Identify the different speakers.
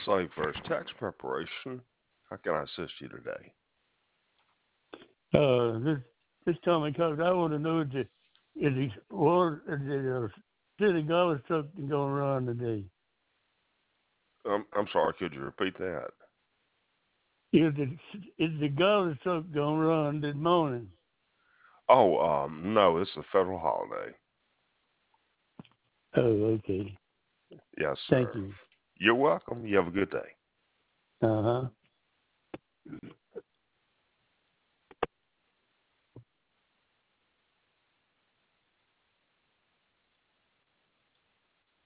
Speaker 1: Save First Tax Preparation. How can I assist you today?
Speaker 2: This time because I want to know is the city garbage truck going around today?
Speaker 1: I'm sorry, could you repeat that?
Speaker 2: Is the garbage truck going around this morning?
Speaker 1: Oh, no, it's a federal holiday.
Speaker 2: Oh, okay.
Speaker 1: Yes,
Speaker 2: Thank
Speaker 1: sir.
Speaker 2: you.
Speaker 1: You're welcome. You have a good day.
Speaker 2: Uh huh.